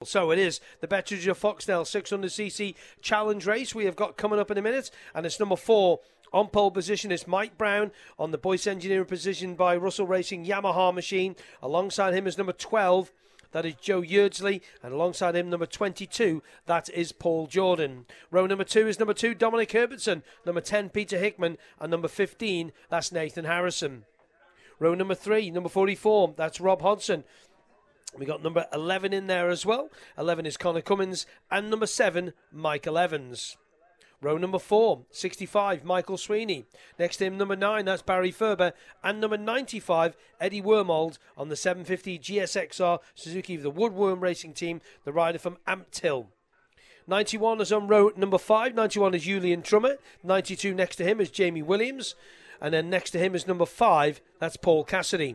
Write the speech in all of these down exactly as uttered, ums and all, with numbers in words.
So it is the Betteridge of Foxdale six hundred c c challenge race we have got coming up in a minute, and it's number four. On pole position is Mike Brown. On the Boyce Engineering position by Russell Racing Yamaha machine. Alongside him is number twelve. That is Joe Yeardsley, and alongside him, number twenty-two, that is Paul Jordan. Row number two is number two, Dominic Herbertson. Number ten, Peter Hickman. And number fifteen, that's Nathan Harrison. Row number three, number forty-four, that's Rob Hodson. We got number eleven in there as well. eleven is Connor Cummins. And number seven, Michael Evans. Row number four, sixty-five, Michael Sweeney. Next to him, number nine, that's Barry Ferber. And number ninety-five, Eddie Wormold on the seven fifty G S X R Suzuki of the Woodworm Racing Team, the rider from Ampthill. ninety-one is on row number five. ninety-one is Julian Trummer. ninety-two next to him is Jamie Williams. And then next to him is number five, that's Paul Cassidy.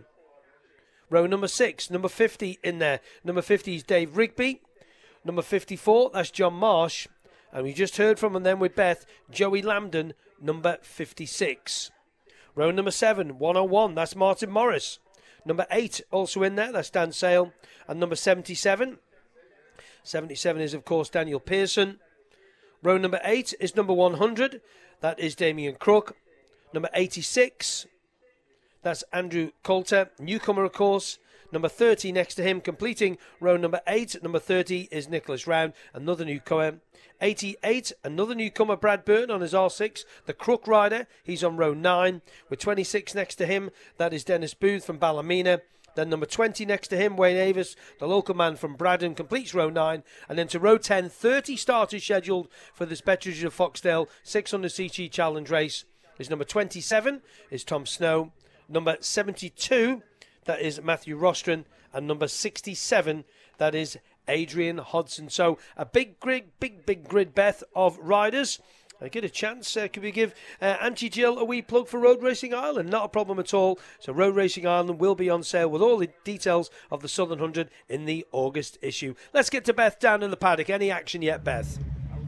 Row number six, number fifty in there. Number fifty is Dave Rigby. Number fifty-four, that's John Marsh. And we just heard from him then with Beth, Joey Lambden, number fifty-six. Row number seven, one oh one, that's Martin Morris. Number eight, also in there, that's Dan Sale. And number seventy-seven. seventy-seven is, of course, Daniel Pearson. Row number eight is number one hundred. That is Damien Crook. Number eighty-six, that's Andrew Coulter, newcomer, of course. Number thirty next to him, completing row number eight. Number thirty is Nicholas Round, another newcomer. eighty-eight, another newcomer, Brad Byrne on his R six, the Crook rider. He's on row nine. With twenty-six next to him, that is Dennis Booth from Ballymena. Then number twenty next to him, Wayne Avis, the local man from Braddon, completes row nine. And then to row ten, thirty starters scheduled for this Betteridge of Foxdale six hundred c c challenge race. Is number twenty-seven is Tom Snow. Number seventy-two, that is Matthew Rostron. And number sixty-seven, that is Adrian Hodson. So a big grid, big, big grid, Beth, of riders. I get a chance. Uh, could we give uh, Auntie Jill a wee plug for Road Racing Ireland? Not a problem at all. So Road Racing Ireland will be on sale with all the details of the Southern one hundred in the August issue. Let's get to Beth down in the paddock. Any action yet, Beth?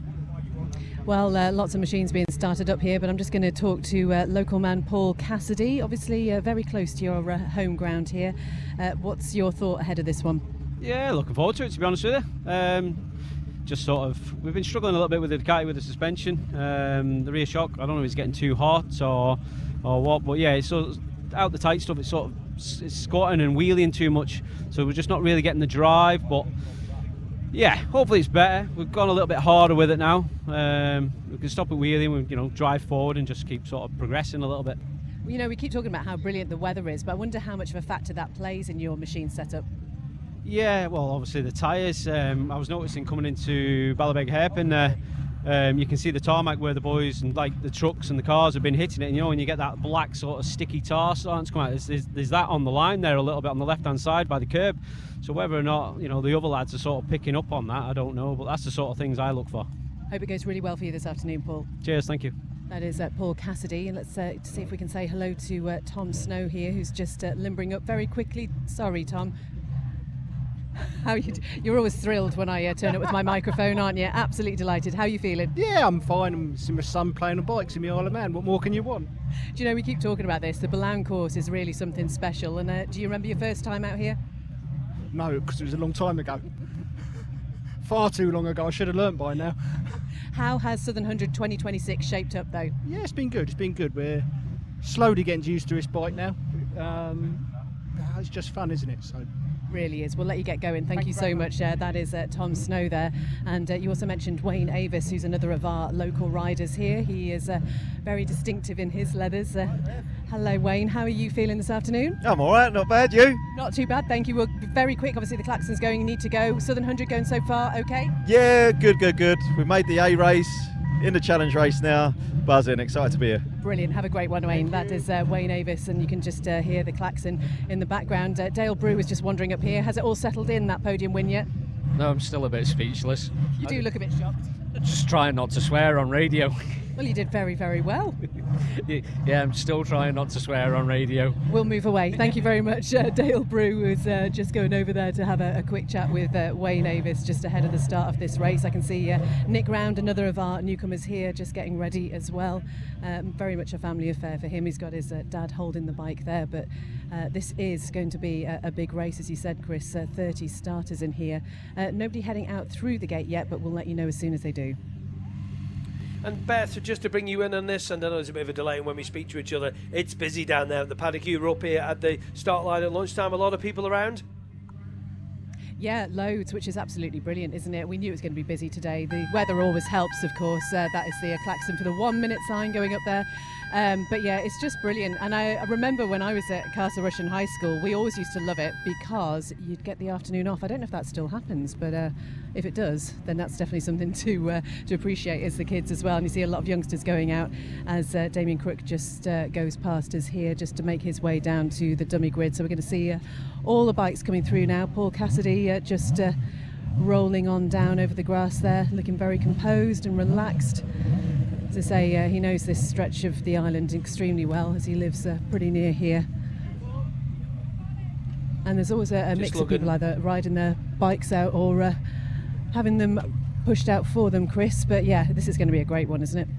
Well, uh, lots of machines being started up here, but I'm just going to talk to uh, local man Paul Cassidy. Obviously, uh, very close to your uh, home ground here. Uh, what's your thought ahead of this one? Yeah, looking forward to it, to be honest with you. Um, just sort of, we've been struggling a little bit with the Ducati with the suspension. Um, the rear shock, I don't know if it's getting too hot or or what, but yeah, it's sort of out the tight stuff. It's sort of it's squatting and wheeling too much, so we're just not really getting the drive. But yeah, hopefully it's better. We've gone a little bit harder with it now. Um, we can stop it wheeling, we, you know, drive forward and just keep sort of progressing a little bit. You know, we keep talking about how brilliant the weather is, but I wonder how much of a factor that plays in your machine setup. Yeah, well, obviously the tyres. Um, I was noticing coming into Ballabeg Hairpin there, um, you can see the tarmac where the boys and like the trucks and the cars have been hitting it. And, you know, when you get that black sort of sticky tar starting to come out, there's, there's, there's that on the line there a little bit on the left-hand side by the curb. So whether or not, you know, the other lads are sort of picking up on that, I don't know. But that's the sort of things I look for. Hope it goes really well for you this afternoon, Paul. Cheers, thank you. That is uh, Paul Cassidy, and let's uh, see if we can say hello to uh, Tom Snow here, who's just uh, limbering up very quickly. Sorry, Tom. How you? D- You're always thrilled when I uh, turn up with my microphone, aren't you? Absolutely delighted. How are you feeling? Yeah, I'm fine. I'm seeing my son playing on bikes in the Isle of Man. What more can you want? Do you know, we keep talking about this. The Ballown course is really something special. And uh, do you remember your first time out here? No, because it was a long time ago. Far too long ago. I should have learnt by now. How has Southern one hundred twenty twenty-six shaped up, though? Yeah, it's been good. It's been good. We're slowly getting used to this bike now. Um, it's just fun, isn't it? So. Really is. We'll let you get going. Thank, Thank you so much. Uh, that is uh, Tom Snow there. And uh, you also mentioned Wayne Avis, who's another of our local riders here. He is uh, very distinctive in his leathers. Uh, hello, Wayne. How are you feeling this afternoon? I'm all right. Not bad. You? Not too bad. Thank you. Well, very quick. Obviously, the klaxon's going. You need to go. Southern one hundred going so far. Okay? Yeah, good, good, good. We made the A race, in the challenge race now. Buzzing. Excited to be here. Brilliant. Have a great one, Wayne. That is uh, Wayne Avis, and you can just uh, hear the klaxon in the background. Uh, Dale Brew is just wandering up here. Has it all settled in, that podium win yet? No, I'm still a bit speechless. You do look a bit shocked. Just trying not to swear on radio. Well, you did very, very well. Yeah, I'm still trying not to swear on radio. We'll move away. Thank you very much, uh, Dale Brew, who's uh, just going over there to have a, a quick chat with uh, Wayne Avis just ahead of the start of this race. I can see uh, Nick Round, another of our newcomers here, just getting ready as well. Um, very much a family affair for him. He's got his uh, dad holding the bike there, but uh, this is going to be a, a big race, as you said, Chris. Uh, thirty starters in here. Uh, nobody heading out through the gate yet, but we'll let you know as soon as they do. And Beth, just to bring you in on this, and I know there's a bit of a delay when we speak to each other, it's busy down there at the paddock. You were up here at the start line at lunchtime. A lot of people around? Yeah, loads, which is absolutely brilliant, isn't it? We knew it was going to be busy today. The weather always helps, of course. Uh, that is the uh, klaxon for the one minute sign going up there. Um, but yeah, it's just brilliant. And I, I remember when I was at Castle Rushen High School, we always used to love it because you'd get the afternoon off. I don't know if that still happens, but uh, if it does, then that's definitely something to uh, to appreciate as the kids as well. And you see a lot of youngsters going out as uh, Damien Crook just uh, goes past us here just to make his way down to the dummy grid. So we're going to see uh, all the bikes coming through now. Paul Cassidy uh, just uh, rolling on down over the grass there, looking very composed and relaxed. As I say, uh, he knows this stretch of the island extremely well, as he lives uh, pretty near here. And there's always a, a mix looking. of people either riding their bikes out or uh, having them pushed out for them, Chris. But yeah, this is going to be a great one, isn't it?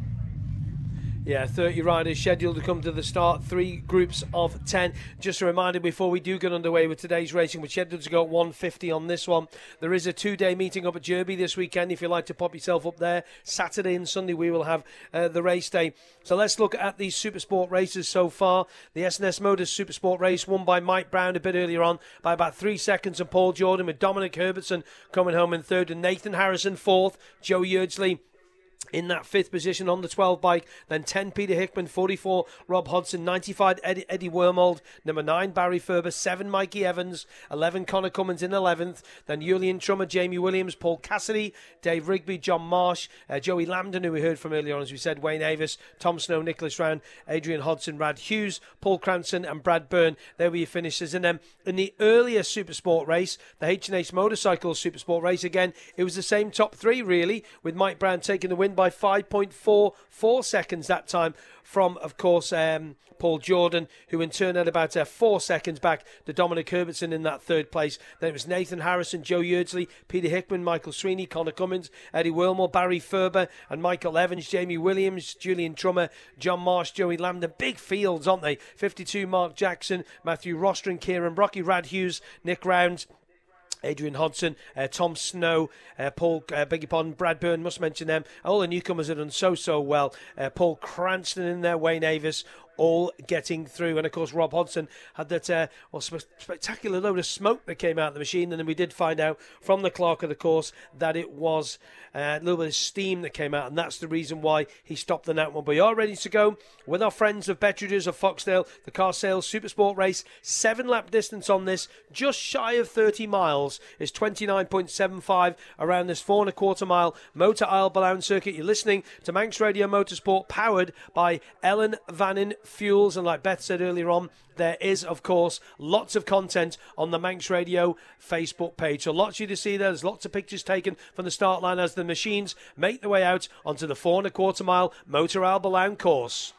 Yeah, thirty riders scheduled to come to the start, three groups of ten. Just a reminder before we do get underway with today's racing, we're scheduled to go at one fifty on this one. There is a two-day meeting up at Derby this weekend if you'd like to pop yourself up there. Saturday and Sunday we will have uh, the race day. So let's look at these Supersport races so far. The S N S Motors Supersport race won by Mike Brown a bit earlier on by about three seconds, and Paul Jordan with Dominic Herbertson coming home in third and Nathan Harrison fourth. Joe Yeardsley in that fifth position on the twelve bike, then ten Peter Hickman, forty-four Rob Hodson, ninety-five Eddie, Eddie Wormold, number nine Barry Ferber, seven Mikey Evans, eleven Connor Cummins in eleventh, then Julian Trummer, Jamie Williams, Paul Cassidy, Dave Rigby, John Marsh, uh, Joey Lambden, who we heard from earlier on, as we said, Wayne Avis, Tom Snow, Nicholas Round, Adrian Hodson, Rad Hughes, Paul Cranston and Brad Byrne. There were your finishes. And then in the earlier Supersport race, the H and H Motorcycles Supersport race, again, it was the same top three really, with Mike Brown taking the win by five point four four seconds that time from, of course, um, Paul Jordan, who in turn had about uh, four seconds back to Dominic Herbertson in that third place. Then it was Nathan Harrison, Joe Yeardsley, Peter Hickman, Michael Sweeney, Connor Cummins, Eddie Wilmore, Barry Ferber and Michael Evans, Jamie Williams, Julian Trummer, John Marsh, Joey Lambden. Big fields, aren't they? fifty-two Mark Jackson, Matthew Rostron, Kieran Brocky, Rad Hughes, Nick Round, Adrian Hodson, uh, Tom Snow, uh, Paul, uh, beg your pardon, Brad Byrne, must mention them. All the newcomers have done so, so well. Uh, Paul Cranston in there, Wayne Avis, all getting through. And of course Rob Hodson had that uh, well, sp- spectacular load of smoke that came out of the machine, and then we did find out from the clerk of the course that it was uh, a little bit of steam that came out, and that's the reason why he stopped the that one. But we are ready to go with our friends of Betteridge's of Foxdale, the Car Sales Supersport race. Seven lap distance on this, just shy of thirty miles, is twenty-nine point seven five around this four and a quarter mile Motor Isle Balloon circuit. You're listening to Manx Radio Motorsport, powered by Ellen Vannin Fuels, and like Beth said earlier on, there is of course lots of content on the Manx Radio Facebook page, so lots of you to see there. There's lots of pictures taken from the start line as the machines make their way out onto the four and a quarter mile Motor Isle Balloon course.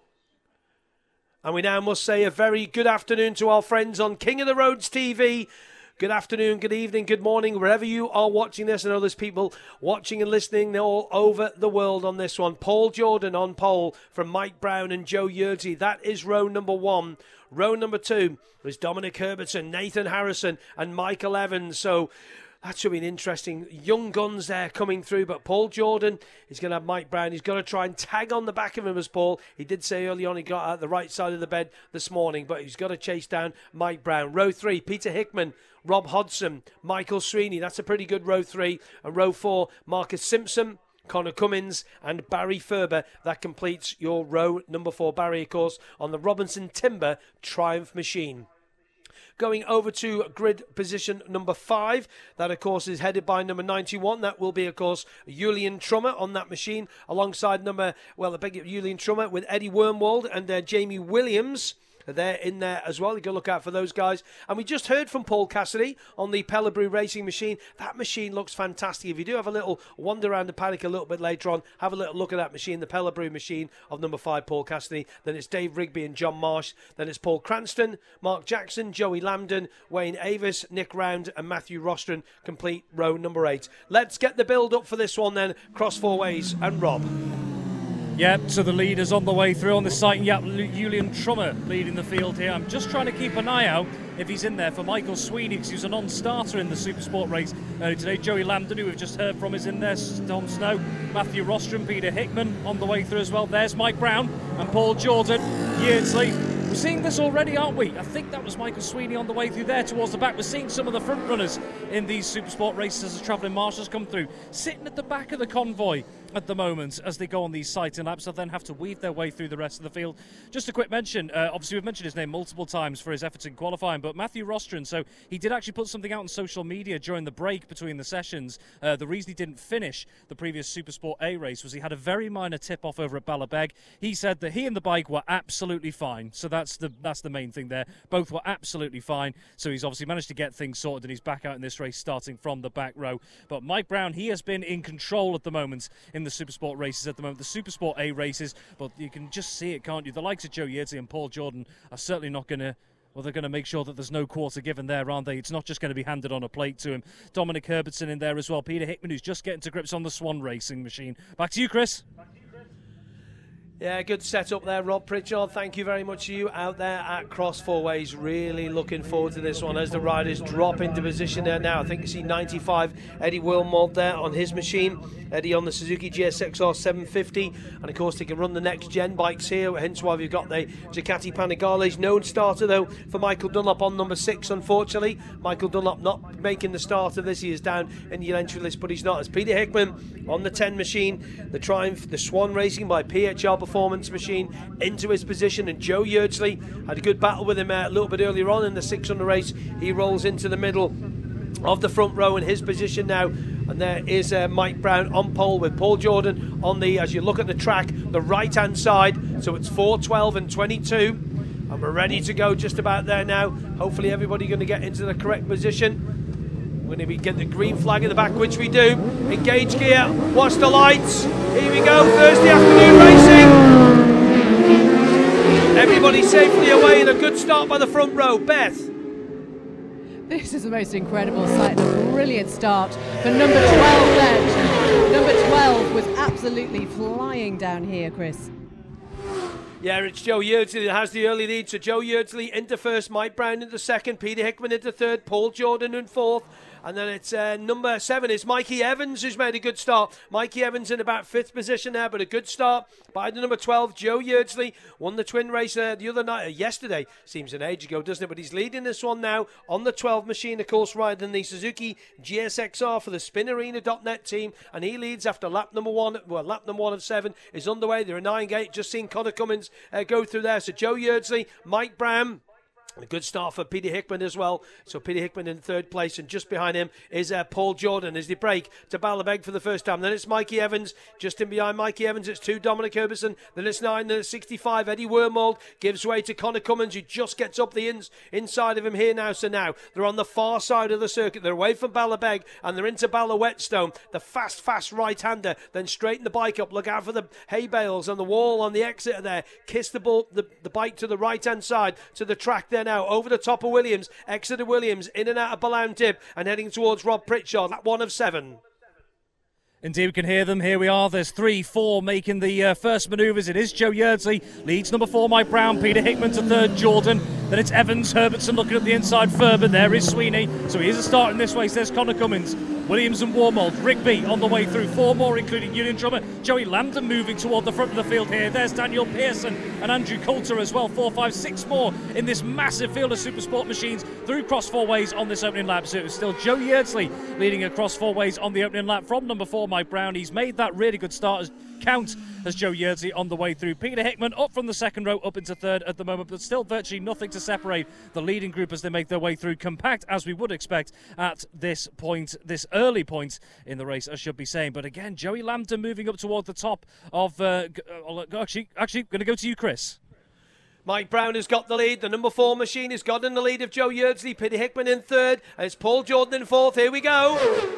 And we now must say a very good afternoon to our friends on King of the Roads T V. Good afternoon, good evening, good morning, wherever you are watching this. I know there's people watching and listening all over the world on this one. Paul Jordan on pole from Mike Brown and Joe Yeardsley. That is row number one. Row number two is Dominic Herbertson, Nathan Harrison and Michael Evans. So that should be an interesting young guns there coming through. But Paul Jordan is going to have Mike Brown. He's got to try and tag on the back of him as Paul. He did say early on he got out the right side of the bed this morning, but he's got to chase down Mike Brown. Row three, Peter Hickman, Rob Hodson, Michael Sweeney. That's a pretty good row three. And row four, Marcus Simpson, Connor Cummins and Barry Ferber. That completes your row number four. Barry, of course, on the Robinson Timber Triumph machine. Going over to grid position number five. That, of course, is headed by number ninety-one. That will be, of course, Julian Trummer on that machine, alongside number, well, I beg it, Julian Trummer with Eddie Wormwald and uh, Jamie Williams. They're in there as well. You can look out for those guys. And we just heard from Paul Cassidy on the Pellebrou Racing machine. That machine looks fantastic. If you do have a little wander around the paddock a little bit later on, have a little look at that machine, the Pellebrou machine of number five, Paul Cassidy. Then it's Dave Rigby and John Marsh. Then it's Paul Cranston, Mark Jackson, Joey Lambden, Wayne Avis, Nick Round and Matthew Rostron complete row number eight. Let's get the build up for this one then. Cross four ways and Rob. Yep, so the leaders on the way through on this site. Yep, Julian Trummer leading the field here. I'm just trying to keep an eye out if he's in there for Michael Sweeney, because he was a non-starter in the Supersport race earlier today. Joey Lambden, who we've just heard from, is in there. Tom Snow, Matthew Rostron, Peter Hickman on the way through as well. There's Mike Brown and Paul Jordan. Yeardsley. We're seeing this already, aren't we? I think that was Michael Sweeney on the way through there towards the back. We're seeing some of the front runners in these Supersport races as the travelling marshals come through, sitting at the back of the convoy at the moment as they go on these sighting laps. They'll then have to weave their way through the rest of the field. Just a quick mention, uh, obviously we've mentioned his name multiple times for his efforts in qualifying, but Matthew Rostron, so he did actually put something out on social media during the break between the sessions. Uh, the reason he didn't finish the previous Supersport A race was he had a very minor tip-off over at Ballabeg. He said that he and the bike were absolutely fine, so that's the that's the main thing there. Both were absolutely fine, so he's obviously managed to get things sorted and he's back out in this race starting from the back row. But Mike Brown, he has been in control at the moment in the Supersport races at the moment, the Supersport A races, but you can just see it, can't you? The likes of Joe Yeardsley and Paul Jordan are certainly not going to, well, they're going to make sure that there's no quarter given there, aren't they? It's not just going to be handed on a plate to him. Dominic Herbertson in there as well. Peter Hickman, who's just getting to grips on the Swan Racing machine. Back to you, Chris. Yeah, good setup there, Rob Pritchard. Thank you very much to you out there at Cross Four Ways. Really looking forward to this one as the riders drop into position there now. I think you see ninety-five Eddie Wilmold there on his machine. Eddie on the Suzuki G S X R seven fifty. And of course, they can run the next gen bikes here, hence why we've got the Ducati Panigales. Known starter, though, for Michael Dunlop on number six, unfortunately. Michael Dunlop not making the start of this. He is down in the entry list, but he's not. As Peter Hickman on the ten machine, the Triumph, the Swan Racing by P H R Performance machine into his position, and Joe Yeardsley had a good battle with him uh, a little bit earlier on in the six hundred race. He rolls into the middle of the front row in his position now, and there is uh, Mike Brown on pole with Paul Jordan on the, as you look at the track, the right hand side. So it's four, twelve and twenty-two, and we're ready to go just about there now. Hopefully everybody going to get into the correct position. We're going to be get the green flag in the back, which we do. Engage gear, watch the lights. Here we go, Thursday afternoon racing. Everybody safely away and a good start by the front row. Beth. This is the most incredible sight, a brilliant start for number twelve then. Number twelve was absolutely flying down here, Chris. Yeah, it's Joe Yeardsley that has the early lead. So Joe Yeardsley into first, Mike Brown into second, Peter Hickman into third, Paul Jordan in fourth. And then it's uh, number seven is Mikey Evans, who's made a good start. Mikey Evans in about fifth position there, but a good start by the number twelve, Joe Yeardsley. Won the twin race uh, the other night, uh, yesterday. Seems an age ago, doesn't it? But he's leading this one now on the twelve machine, of course, riding the Suzuki G S X R for the Spin Arena dot net team. And he leads after lap number one. Well, lap number one of seven is underway. They're a nine gate. Just seen Connor Cummins uh, go through there. So Joe Yeardsley, Mike Brown. A good start for Peter Hickman as well. So Peter Hickman in third place, and just behind him is uh, Paul Jordan as they break to Ballabeg for the first time. Then it's Mikey Evans. Just in behind Mikey Evans, it's two, Dominic Herbertson. Then it's nine, then it's sixty-five, Eddie Wormold gives way to Connor Cummins, who just gets up the ins inside of him here now. So now they're on the far side of the circuit. They're away from Ballabeg and they're into Ballawhetstone. The fast, fast right-hander. Then straighten the bike up. Look out for the hay bales on the wall on the exit there. Kiss the, ball, the, the bike to the right-hand side to the track there now. Over the top of Williams. Exeter Williams in and out of Ballown Dip and heading towards Rob Pritchard. That one of seven. Indeed, we can hear them. Here we are. There's three, four making the uh, first manoeuvres. It is Joe Yeardsley. Leads number four, Mike Brown. Peter Hickman to third, Jordan. Then it's Evans, Herbertson looking at the inside further. There is Sweeney. So he is a start in this race. There's Connor Cummins. Williams and Wormold. Rigby on the way through. Four more, including Julian Trummer. Joey Lambden moving toward the front of the field here. There's Daniel Pearson and Andrew Coulter as well. Four, five, six more in this massive field of Supersport machines through Cross Four Ways on this opening lap. So it was still Joe Yeardsley leading across Four Ways on the opening lap from number four, Mike Brown. He's made that really good start as count as Joe Yeardsley on the way through. Peter Hickman up from the second row up into third at the moment, but still virtually nothing to separate the leading group as they make their way through, compact as we would expect at this point, this early point in the race, I should be saying. But again, Joey Lambden moving up toward the top of uh, actually actually going to go to you, Chris. Mike Brown has got the lead. The number four machine has got in the lead of Joe Yeardsley. Peter Hickman in third. And it's Paul Jordan in fourth. Here we go.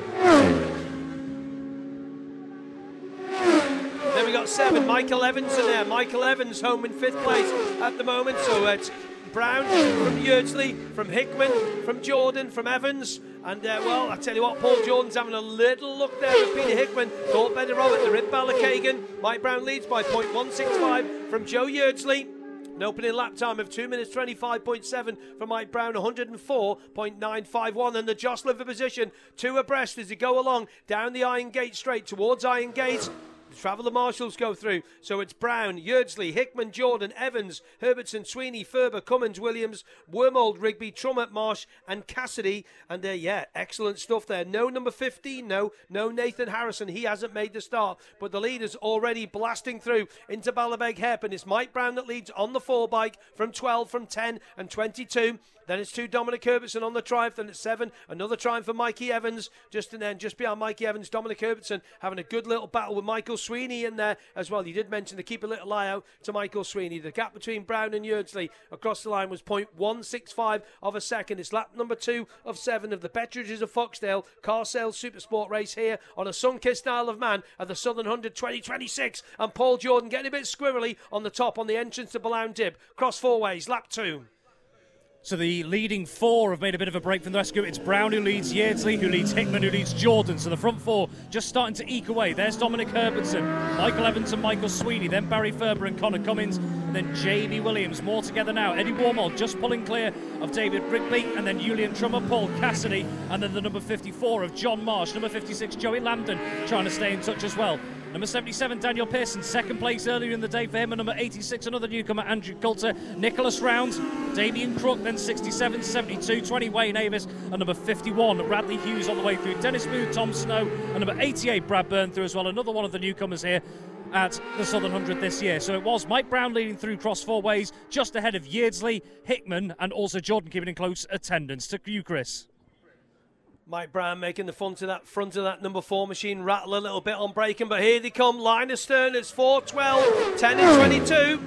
Then we got seven. Michael Evans in there. Michael Evans home in fifth place at the moment. So it's Brown from Yeardsley, from Hickman, from Jordan, from Evans. And, uh, well, I tell you what, Paul Jordan's having a little look there at Peter Hickman. Thought better of it. The Rib Balacagan. Mike Brown leads by point one six five from Joe Yeardsley. An opening lap time of two minutes twenty-five point seven for Mike Brown, one hundred four point nine five one. And the jostling for position, two abreast as they go along down the Iron Gate straight towards Iron Gate. The Traveller Marshals go through. So it's Brown, Yeardsley, Hickman, Jordan, Evans, Herbertson, Sweeney, Ferber, Cummins, Williams, Wormold, Rigby, Trummett, Marsh and Cassidy. And uh, yeah, excellent stuff there. No number fifteen, no. No Nathan Harrison. He hasn't made the start. But the leader's already blasting through into Ballabeg Hairpin. It's Mike Brown that leads on the four bike from twelve, from ten and twenty-two. Then it's two Dominic Herbertson on the triumph. Then it's seven. Another triumph for Mikey Evans. Just and then just behind Mikey Evans, Dominic Herbertson having a good little battle with Michael Sweeney in there as well. You did mention to keep a little eye out to Michael Sweeney. The gap between Brown and Yeardsley across the line was point one six five of a second. It's lap number two of seven of the Bettridges of Foxdale Car Sales Supersport race here on a sun-kissed Isle of Man at the Southern one hundred twenty twenty-six. And Paul Jordan getting a bit squirrely on the top on the entrance to Ballown Dib. Cross four ways, lap two. So the leading four have made a bit of a break from the rescue. It's Brown who leads Yeardsley, who leads Hickman, who leads Jordan. So the front four just starting to eke away. There's Dominic Herbertson, Michael Evans and Michael Sweeney, then Barry Ferber and Connor Cummins, and then J B Williams. More together now. Eddie Wormold just pulling clear of David Rigby, and then Julian Trummer, Paul Cassidy, and then the number fifty-four of John Marsh, number fifty-six Joey Lambden trying to stay in touch as well. Number seventy-seven, Daniel Pearson, second place earlier in the day for him. And number eighty-six, another newcomer, Andrew Coulter. Nicholas Rounds, Damien Crook, then sixty-seven, seventy-two, twenty, Wayne Avis. And number fifty-one, Radley Hughes on the way through. Dennis Booth, Tom Snow. And number eighty-eight, Brad Byrne through as well. Another one of the newcomers here at the Southern one hundred this year. So it was Mike Brown leading through cross four ways, just ahead of Yeardsley, Hickman, and also Jordan keeping in close attendance. To you, Chris. Mike Brown making the front of that front of that number four machine rattle a little bit on braking, but here they come, line astern. It's four twelve, ten and twenty-two.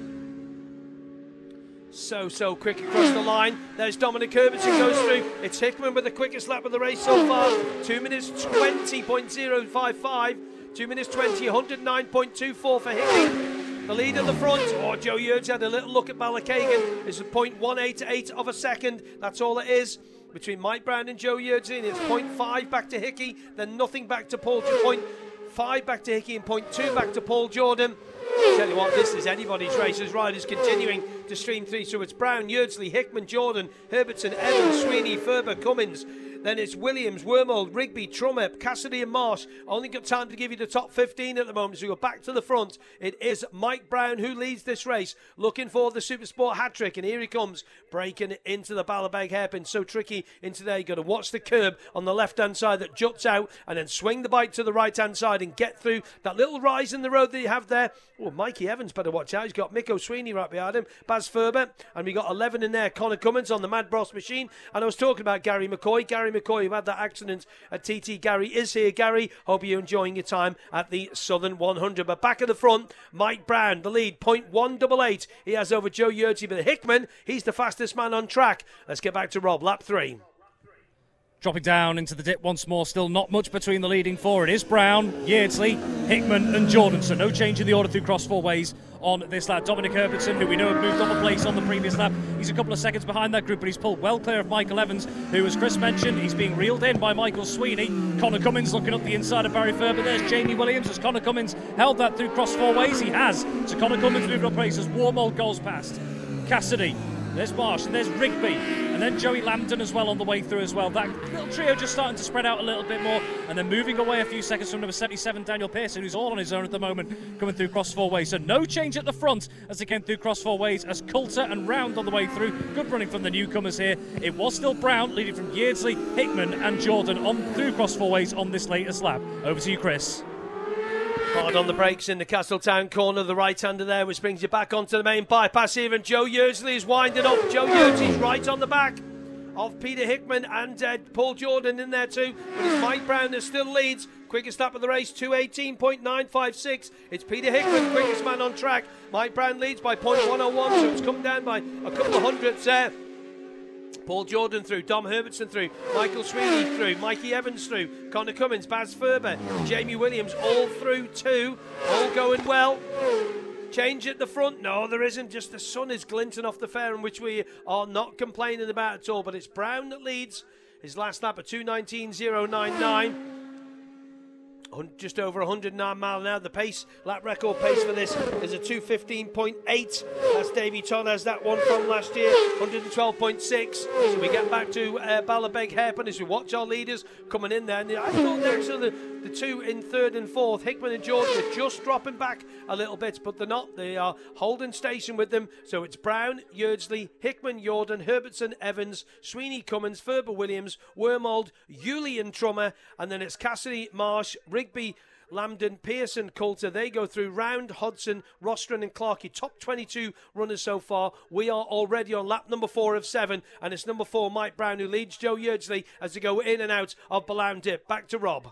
So, so quick across the line. There's Dominic Herbertson goes through. It's Hickman with the quickest lap of the race so far. two minutes twenty point oh five five. two minutes twenty, one hundred nine point two four for Hickman. The lead at the front. Oh, Joe Yeardsley had a little look at Balacagan. It's a point one eight eight of a second. That's all it is between Mike Brown and Joe Yeardsley. And it's point five back to Hickey, then nothing back to Paul. point five back to Hickey and point two back to Paul Jordan. Tell you what, this is anybody's race as riders continuing to stream through. So it's Brown, Yeardsley, Hickman, Jordan, Herbertson, Evans, Sweeney, Ferber, Cummins. Then it's Williams, Wormold, Rigby, Trummett, Cassidy and Marsh. Only got time to give you the top fifteen at the moment, so we go back to the front. It is Mike Brown who leads this race, looking for the Supersport hat-trick, and here he comes, breaking into the Ballabeg hairpin. So tricky into there. You've got to watch the curb on the left-hand side that juts out, and then swing the bike to the right-hand side and get through that little rise in the road that you have there. Oh, Mikey Evans better watch out. He's got Miko Sweeney right behind him, Baz Ferber, and we got eleven in there, Connor Cummins on the Mad Bros machine. And I was talking about Gary McCoy. Gary McCoy, who had that accident at T T. Gary is here. Gary, hope you're enjoying your time at the Southern one hundred. But back at the front, Mike Brown, the lead, point one eight eight. He has over Joe Yeardsley, but Hickman, he's the fastest man on track. Let's get back to Rob, lap three. Dropping down into the dip once more, still not much between the leading four. It is Brown, Yeardsley, Hickman and Jordan, so no change in the order through cross four ways on this lap. Dominic Herbertson, who we know had moved up a place on the previous lap, he's a couple of seconds behind that group, but he's pulled well clear of Michael Evans, who, as Chris mentioned, he's being reeled in by Michael Sweeney. Connor Cummins looking up the inside of Barry Ferber. There's Jamie Williams as Connor Cummins held that through cross four ways. He has. So Connor Cummins moving up place as Wormold goes past. Cassidy. There's Marsh and there's Rigby and then Joey Lambden as well on the way through as well. That little trio just starting to spread out a little bit more and then moving away a few seconds from number seventy-seven Daniel Pearson, who's all on his own at the moment, coming through cross four ways. So no change at the front as they came through cross four ways as Coulter and Round on the way through. Good running from the newcomers here. It was still Brown leading from Yeardsley, Hickman and Jordan on through cross four ways on this latest lap. Over to you, Chris. Hard on the brakes in the Castletown corner, the right-hander there, which brings you back onto the main bypass here, and Joe Yeardsley is winding up. Joe Yeardsley's right on the back of Peter Hickman and uh, Paul Jordan in there too, but it's Mike Brown that still leads. Quickest lap of the race, two eighteen point nine five six. It's Peter Hickman, quickest man on track. Mike Brown leads by point one oh one, so it's come down by a couple of hundredths there. Paul Jordan through, Dom Herbertson through, Michael Sweeney through, Mikey Evans through, Connor Cummins, Baz Ferber, Jamie Williams all through too, all going well. Change at the front? No, there isn't. Just the sun is glinting off the fair, in which we are not complaining about at all. But it's Brown that leads his last lap at two nineteen point oh nine nine. Just over one hundred nine mile an hour. The pace, lap record pace for this is a two fifteen point eight. That's Davy Todd has that one from last year, one twelve point six. So we get back to uh, Ballabeg Hairpin as we watch our leaders coming in there. And I thought there so the, the two in third and fourth, Hickman and Jordan, are just dropping back a little bit, but they're not. They are holding station with them. So it's Brown, Yeardsley, Hickman, Jordan, Herbertson, Evans, Sweeney, Cummins, Ferber, Williams, Wormold, Julian Trummer, and then it's Cassidy, Marsh, Rigby, Lambden, Pearson, Coulter. They go through Round, Hodson, Rostron and Clarkey. Top twenty-two runners so far. We are already on lap number four of seven, and it's number four, Mike Brown, who leads Joe Yeardsley as they go in and out of Ballown Dip. Back to Rob.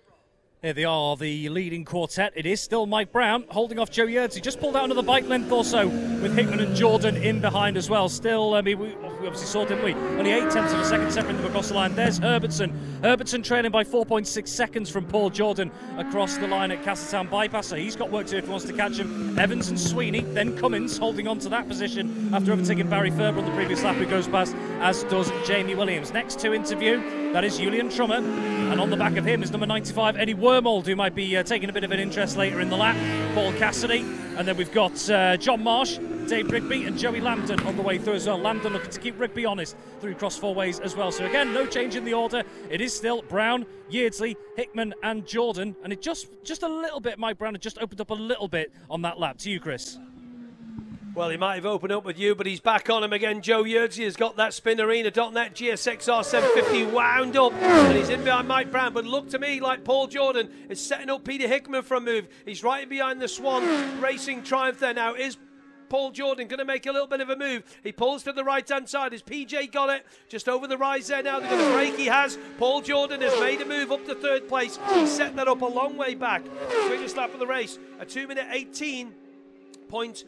Here they are, the leading quartet. It is still Mike Brown holding off Joe Yeardsley. Just pulled out another bike length or so with Hickman and Jordan in behind as well. Still, I mean, we, we obviously saw, didn't we? Only eight tenths of a second separating them across the line. There's Herbertson. Herbertson trailing by four point six seconds from Paul Jordan across the line at Castletown Bypass. So he's got work to do if he wants to catch him. Evans and Sweeney, then Cummins holding on to that position after overtaking Barry Ferber on the previous lap, who goes past, as does Jamie Williams. Next to interview, that is Julian Trummer. And on the back of him is number ninety-five, Eddie Wormold, who might be uh, taking a bit of an interest later in the lap. Paul Cassidy. And then we've got uh, John Marsh, Dave Rigby and Joey Lambden on the way through as well. Lambden looking to keep Rigby honest through cross four ways as well. So again, no change in the order. It is still Brown, Yeardsley, Hickman and Jordan. And it just, just a little bit, Mike Brown had just opened up a little bit on that lap. To you, Chris. Well, he might have opened up with you, but he's back on him again. Joe Yeardsley has got that Spinarina dot net G S X R seven fifty wound up, and he's in behind Mike Brown. But look to me like Paul Jordan is setting up Peter Hickman for a move. He's right behind the Swan Racing Triumph there now. Is Paul Jordan going to make a little bit of a move? He pulls to the right-hand side. Has P J got it? Just over the rise there now. They're going to break. He has. Paul Jordan has made a move up to third place. He's set that up a long way back. Quickest lap of the race, a two minute eighteen point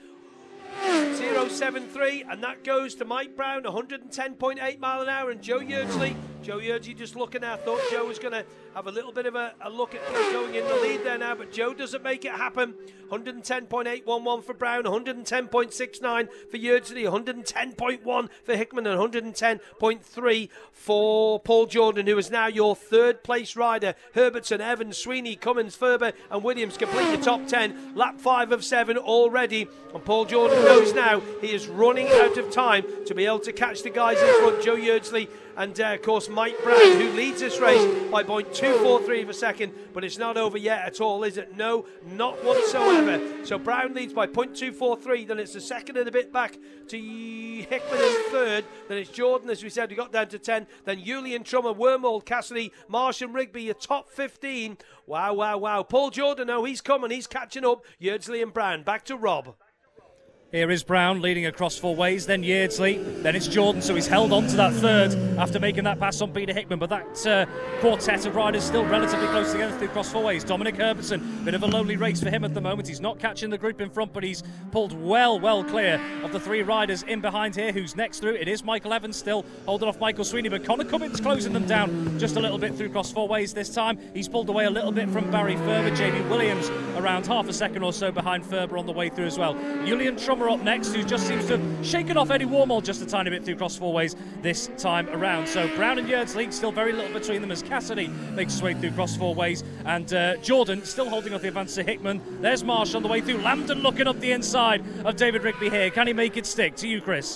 oh seven three, and that goes to Mike Brown, one ten point eight mile an hour, and Joe Yeardsley. Joe Yeardsley just looking out. Thought Joe was going to have a little bit of a, a look at going in the lead there now, but Joe doesn't make it happen. one ten point eight one one for Brown, one ten point six nine for Yeardsley, one ten point one for Hickman, and one ten point three for Paul Jordan, who is now your third place rider. Herbertson, Evans, Sweeney, Cummins, Ferber and Williams complete the top ten. Lap five of seven already, and Paul Jordan knows now he is running out of time to be able to catch the guys in front, Joe Yeardsley and uh, of course Mike Brown, who leads this race by point two four three of a second, but it's not over yet at all, is it? No, not whatsoever. So Brown leads by point two four three, then it's a second and a bit back to Hickman in third, then it's Jordan, as we said, we got down to ten, then Julian Trummer, Wormold, Cassidy, Marsh and Rigby, your top fifteen. Wow, wow, wow. Paul Jordan, oh, he's coming, he's catching up. Yeardsley and Brown. Back to Rob. Here is Brown leading across four ways, then Yeardsley, then it's Jordan, so he's held on to that third after making that pass on Peter Hickman, but that uh, quartet of riders still relatively close together through cross four ways. Dominic Herbertson, bit of a lonely race for him at the moment. He's not catching the group in front, but he's pulled well, well clear of the three riders in behind here. Who's next through? It is Michael Evans still holding off Michael Sweeney, but Connor Cummins closing them down just a little bit through cross four ways this time. He's pulled away a little bit from Barry Ferber. Jamie Williams around half a second or so behind Ferber on the way through as well. Julian Trummer up next, who just seems to have shaken off Eddie Wormold just a tiny bit through cross four ways this time around. So Brown and Yeardsley, still very little between them as Cassidy makes his way through cross four ways, and uh, Jordan still holding off the advance to Hickman. There's Marsh on the way through. Lambden looking up the inside of David Rigby here. Can he make it stick? To you, Chris.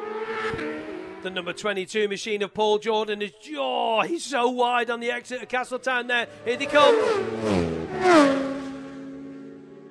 The number twenty-two machine of Paul Jordan is, oh, he's so wide on the exit of Castletown there. Here they come.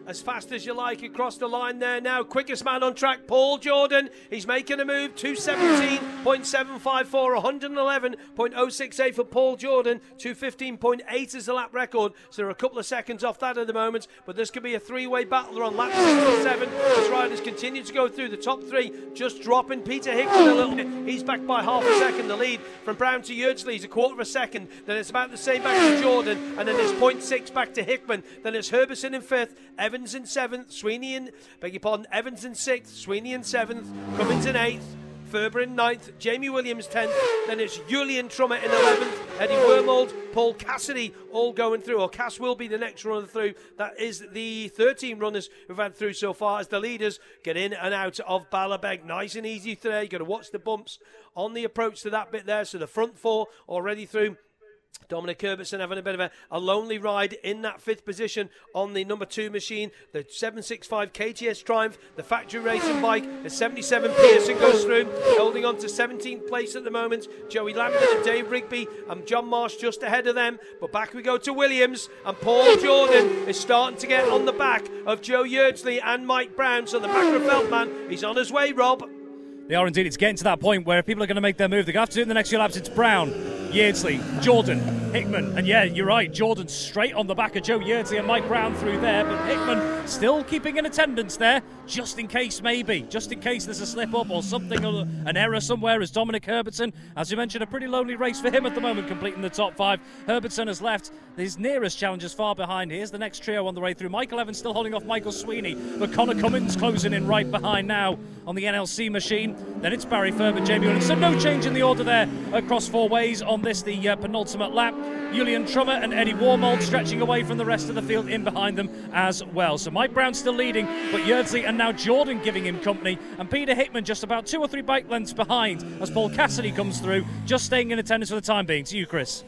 as fast as you like across the line there now. Quickest man on track, Paul Jordan. He's making a move. two seventeen point seven five four, one eleven point oh six eight for Paul Jordan. two fifteen point eight is the lap record. So they're a couple of seconds off that at the moment. But this could be a three-way battle. They're on lap sixty-seven. As riders continue to go through the top three, just dropping Peter Hickman a little bit. He's back by half a second. The lead from Brown to Yeardsley is a quarter of a second. Then it's about the same back to Jordan. And then it's point six back to Hickman. Then it's Herbertson in fifth. Evans in seventh, Sweeney in, beg your pardon, Evans in sixth, Sweeney in seventh, Cummins in eighth, Ferber in ninth, Jamie Williams tenth, then it's Julian Trummer in eleventh, Eddie Wormold, Paul Cassidy all going through, or Cass will be the next runner through. That is the thirteen runners we've had through so far as the leaders get in and out of Ballabeg. Nice and easy today. You've got to watch the bumps on the approach to that bit there. So the front four already through. Dominic Herbertson having a bit of a, a lonely ride in that fifth position on the number two machine. The seven sixty-five K T S Triumph, the factory racing bike. The seventy-seven Pearson goes through, holding on to seventeenth place at the moment. Joey Lambert and Dave Rigby and John Marsh just ahead of them. But back we go to Williams, and Paul Jordan is starting to get on the back of Joe Yeardsley and Mike Brown. So the Macro man, he's on his way, Rob. They are indeed. It's getting to that point where if people are going to make their move, they're going to have to do it in the next few laps. It's Brown, Yeardsley, Jordan, Hickman. And yeah, you're right, Jordan straight on the back of Joe Yeardsley and Mike Brown through there. But Hickman still keeping an attendance there, just in case maybe. Just in case there's a slip-up or something, or an error somewhere, as Dominic Herbertson. As you mentioned, a pretty lonely race for him at the moment, completing the top five. Herbertson has left. His nearest challengers far behind. Here's the next trio on the way through. Michael Evans still holding off Michael Sweeney, but Connor Cummins closing in right behind now on the N L C machine. Then it's Barry Ferber, Jamie Williams. So no change in the order there across four ways on this, the uh, penultimate lap. Julian Trummer and Eddie Wormold stretching away from the rest of the field in behind them as well. So Mike Brown still leading, but Yeardsley and now Jordan giving him company, and Peter Hickman just about two or three bike lengths behind as Paul Cassidy comes through, just staying in attendance for the time being. To you, Chris.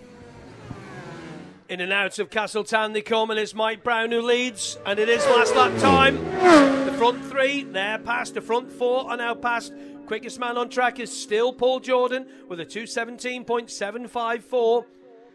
In and out of Castletown they come, and it's Mike Brown who leads, and it is last lap time. The front three, they're past. The front four are now past. Quickest man on track is still Paul Jordan with a two seventeen point seven five four.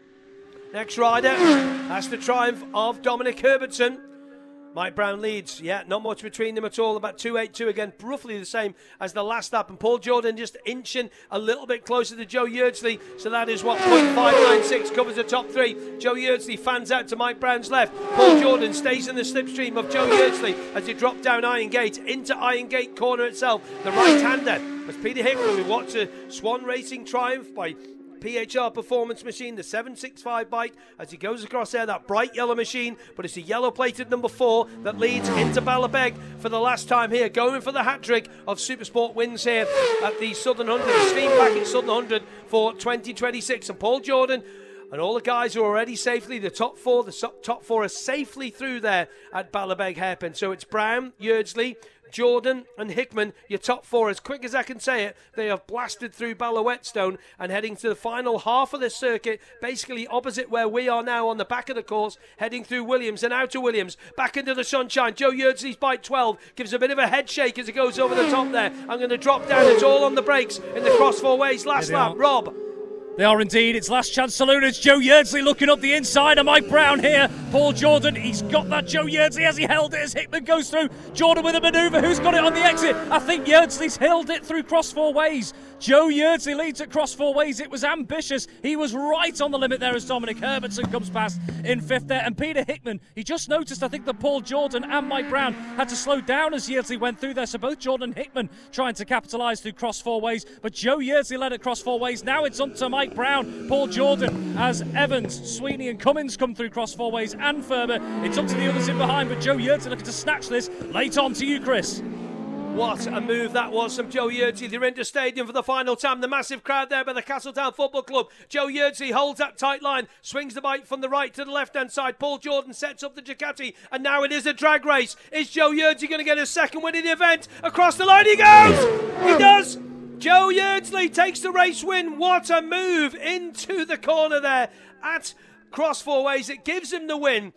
Next rider, that's the triumph of Dominic Herbertson. Mike Brown leads, yeah, not much between them at all, about two eighty-two again, roughly the same as the last lap, and Paul Jordan just inching a little bit closer to Joe Yeardsley, so that is what, point five nine six covers the top three. Joe Yeardsley fans out to Mike Brown's left. Paul Jordan stays in the slipstream of Joe Yeardsley as he drops down Iron Gate into Iron Gate corner itself. The right-hander was Peter Hickman. We watched a Swan Racing triumph by P H R Performance Machine, the seven sixty-five bike, as he goes across there, that bright yellow machine, but it's a yellow plated number four that leads into Ballabeg for the last time here, going for the hat-trick of Supersport wins here at the Southern one hundred, the Steam Packet Southern one hundred for twenty twenty-six. And Paul Jordan and all the guys are already safely, the top four, the top four are safely through there at Ballabeg Hairpin. So it's Brown, Yeardsley, Jordan and Hickman, your top four. As quick as I can say it, they have blasted through Ballawhetstone and heading to the final half of the circuit, basically opposite where we are now on the back of the course, heading through Williams and out to Williams, back into the sunshine. Joe Yeardsley's bike twelve gives a bit of a head shake as it goes over the top there. I'm going to drop down. It's all on the brakes in the cross four ways. Last lap, Rob. They are indeed. It's last chance saloon. It's Joe Yeardsley looking up the inside, and Mike Brown here. Paul Jordan, he's got that. Joe Yeardsley as he held it as Hickman goes through. Jordan with a manoeuvre. Who's got it on the exit? I think Yeardsley's held it through cross four ways. Joe Yeardsley leads at cross four ways. It was ambitious. He was right on the limit there as Dominic Herbertson comes past in fifth there. And Peter Hickman, he just noticed, I think, that Paul Jordan and Mike Brown had to slow down as Yeardsley went through there. So both Jordan and Hickman trying to capitalise through cross four ways. But Joe Yeardsley led at cross four ways. Now it's on to Mike Brown, Paul Jordan, as Evans, Sweeney and Cummins come through cross four ways, and Ferber. It's up to the others in behind, but Joe Yeardsley looking to snatch this late on. To you, Chris. What a move that was from Joe Yeardsley. They're into stadium for the final time. The massive crowd there by the Castletown Football Club. Joe Yeardsley holds that tight line, swings the bike from the right to the left-hand side. Paul Jordan sets up the Ducati, and now it is a drag race. Is Joe Yeardsley going to get a second win in the event? Across the line he goes! He does! Joe Yeardsley takes the race win. What a move into the corner there at cross four ways. It gives him the win.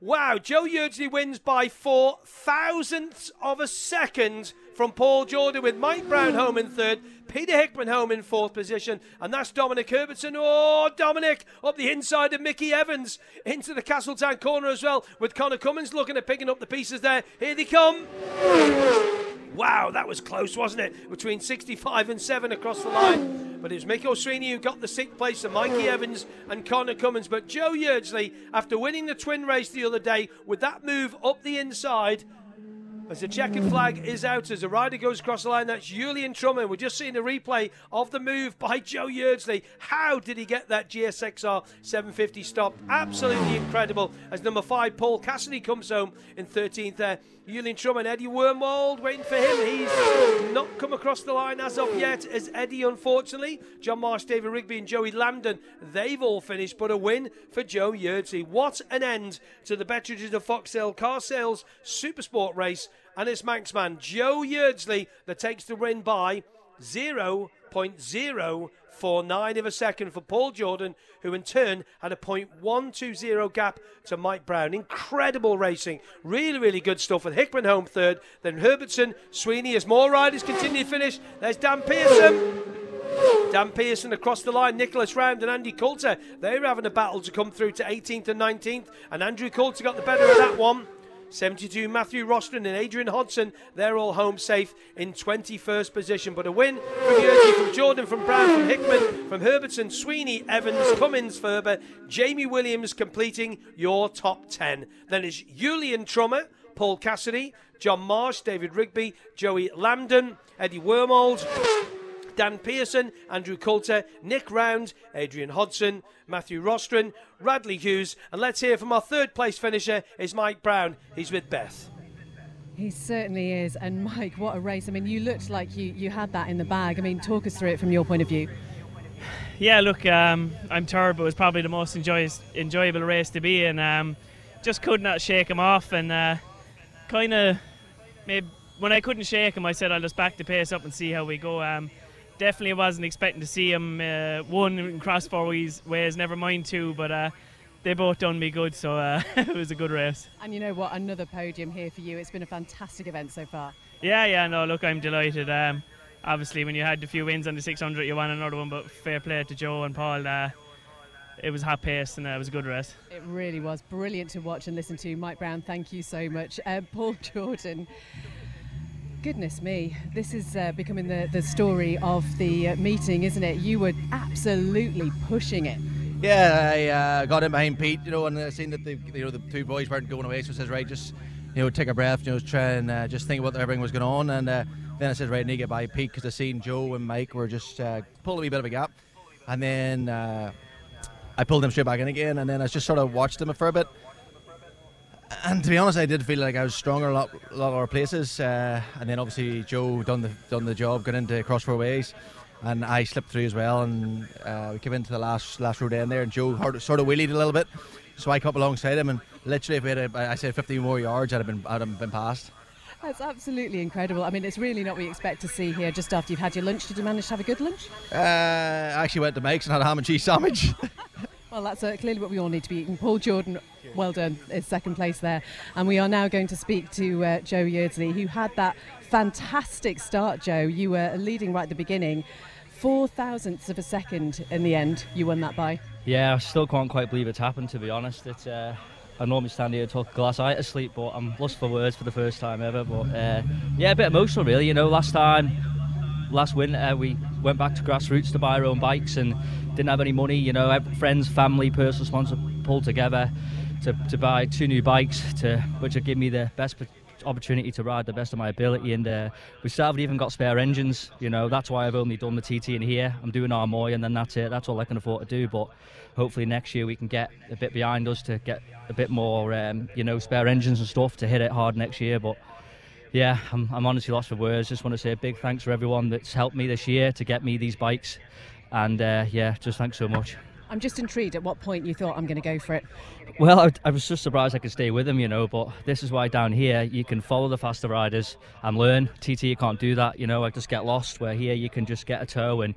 Wow, Joe Yeardsley wins by four thousandths of a second from Paul Jordan, with Mike Brown home in third, Peter Hickman home in fourth position, and that's Dominic Herbertson. Oh, Dominic up the inside of Mickey Evans into the Castletown corner as well, with Connor Cummins looking at picking up the pieces there. Here they come. Wow, that was close, wasn't it? Between sixty-five and seven across the line. But it was Mick O'Sweeney who got the sixth place, and Mikey Evans and Connor Cummins. But Joe Yeardsley, after winning the twin race the other day, with that move up the inside, as the checkered flag is out, as a rider goes across the line, that's Julian Trummer. We're just seeing a replay of the move by Joe Yeardsley. How did he get that G S X R seven fifty stop? Absolutely incredible. As number five, Paul Cassidy, comes home in thirteenth there. Julian Trummer and Eddie Wormwold waiting for him. He's not come across the line as of yet, as Eddie, unfortunately. John Marsh, David Rigby and Joey Lambden, they've all finished, but a win for Joe Yeardsley. What an end to the Betteridge of Foxdale Car Sales Supersport race. And it's Manxman Joe Yeardsley that takes the win by zero point zero four nine of a second for Paul Jordan, who in turn had a point one two zero gap to Mike Brown. Incredible racing. Really, really good stuff, with Hickman home third. Then Herbertson, Sweeney, as more riders continue to finish. There's Dan Pearson. Dan Pearson across the line, Nicholas Round and Andy Coulter. They're having a battle to come through to eighteenth and nineteenth. And Andrew Coulter got the better of that one. seventy-two, Matthew Rostron and Adrian Hodson, they're all home safe in twenty-first position. But a win from Yeardsley, from Jordan, from Brown, from Hickman, from Herbertson, Sweeney, Evans, Cummins, Ferber, Jamie Williams completing your top ten. Then it's Julian Trummer, Paul Cassidy, John Marsh, David Rigby, Joey Lambden, Eddie Wormold, Dan Pearson, Andrew Coulter, Nick Round, Adrian Hodson, Matthew Rostron, Radley Hughes, and let's hear from our third place finisher is Mike Brown. He's with Beth. He certainly is. And Mike, what a race. I mean, you looked like you, you had that in the bag. I mean, talk us through it from your point of view. Yeah, look, um, I'm tired, but it was probably the most enjoy- enjoyable race to be in. Um, just could not shake him off, and uh, kind of, maybe when I couldn't shake him, I said I'll just back the pace up and see how we go. Um, Definitely wasn't expecting to see him uh, one in cross four ways, ways, never mind two, but uh, they both done me good, so uh, it was a good race. And you know what, another podium here for you. It's been a fantastic event so far. Yeah, yeah, no, look, I'm delighted. Um, obviously, when you had a few wins on the six hundred, you won another one, but fair play to Joe and Paul. Uh, it was hot paced and uh, it was a good race. It really was brilliant to watch and listen to. Mike Brown, thank you so much. Uh, Paul Jordan. Goodness me, this is uh, becoming the, the story of the uh, meeting, isn't it? You were absolutely pushing it. Yeah, I uh, got in behind Pete, you know, and I seen that the you know the two boys weren't going away, so I says, right, just you know take a breath, you know, try and uh, just think about everything was going on, and uh, then I said, right, I need to get by Pete because I seen Joe and Mike were just uh, pulling a wee bit of a gap, and then uh, I pulled them straight back in again, and then I just sort of watched them for a bit. And to be honest, I did feel like I was stronger a lot, a lot of our places. Uh, and then obviously Joe done the done the job, got into cross four ways, and I slipped through as well. And uh, we came into the last last road end there, and Joe hard, sort of wheelied a little bit, so I come up alongside him, and literally if we had, a, I said, fifty more yards, I'd have been I'd have been past. That's absolutely incredible. I mean, it's really not what we expect to see here just after you've had your lunch. Did you manage to have a good lunch? Uh, I actually went to Mike's and had a ham and cheese sandwich. Well, that's uh, clearly what we all need to be eating. Paul Jordan, well done, is second place there. And we are now going to speak to uh, Joe Yeardsley, who had that fantastic start, Joe. You were leading right at the beginning. Four thousandths of a second in the end, you won that by. Yeah, I still can't quite believe it's happened, to be honest. It's, uh, I normally stand here and talk a glass eye to sleep, but I'm lost for words for the first time ever. But uh, yeah, a bit emotional, really. You know, last time, last winter, we went back to grassroots to buy our own bikes and didn't have any money. You know, friends, family, personal sponsor pulled together to, to buy two new bikes, to which would give me the best opportunity to ride the best of my ability. And uh, we still haven't even got spare engines. You know, that's why I've only done the T T in here. I'm doing Armoy, and then that's it. That's all I can afford to do. But hopefully next year we can get a bit behind us to get a bit more, um, you know, spare engines and stuff to hit it hard next year. But yeah, I'm, I'm honestly lost for words. Just want to say a big thanks for everyone that's helped me this year to get me these bikes. And uh, yeah, just thanks so much. I'm just intrigued at what point you thought I'm going to go for it. Well, I, I was just surprised I could stay with them, you know, but this is why down here you can follow the faster riders and learn. T T, you can't do that, you know, I just get lost, where here you can just get a tow and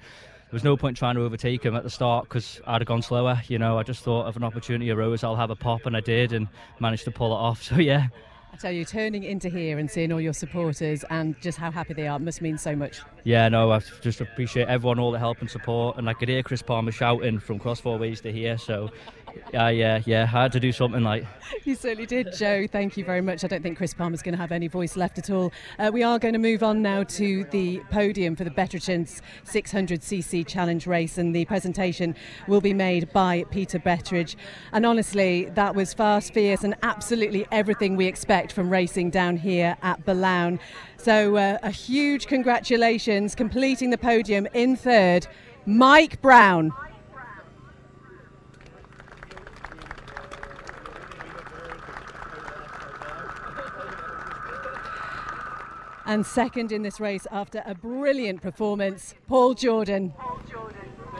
was no point trying to overtake him at the start because I'd have gone slower. You know, I just thought if an opportunity arose, I'll have a pop, and I did, and managed to pull it off. So yeah. I tell you, turning into here and seeing all your supporters and just how happy they are must mean so much. Yeah, no, I just appreciate everyone, all the help and support, and I could hear Chris Palmer shouting from cross four ways to here, so uh, yeah, yeah, I had to do something like. You certainly did, Joe. Thank you very much. I don't think Chris Palmer's going to have any voice left at all. Uh, we are going to move on now to the podium for the Betteridge's six hundred c c challenge race, and the presentation will be made by Peter Betteridge. And honestly, that was fast, fierce, and absolutely everything we expect from racing down here at Ballown. So uh, a huge congratulations, completing the podium in third, Mike Brown. And second in this race, after a brilliant performance, Paul Jordan. Paul Jordan.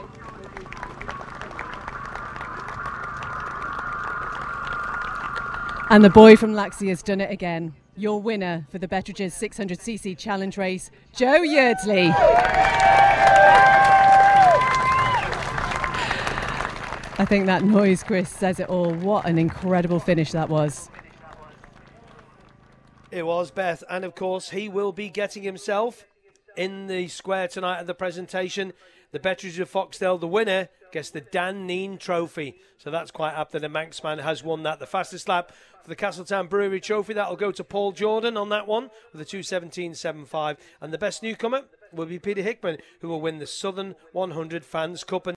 And the boy from Laxey has done it again. Your winner for the Betteridge's six hundred c c challenge race, Joe Yeardsley. I think that noise, Chris, says it all. What an incredible finish that was. It was, Beth, and of course he will be getting himself in the square tonight at the presentation. The Betteridge of Foxdale, the winner, gets the Dan Neen Trophy. So that's quite apt that a Manxman has won that. The fastest lap for the Castletown Brewery Trophy, that'll go to Paul Jordan on that one with a two seventeen point seven five. And the best newcomer will be Peter Hickman, who will win the Southern one hundred Fans Cup.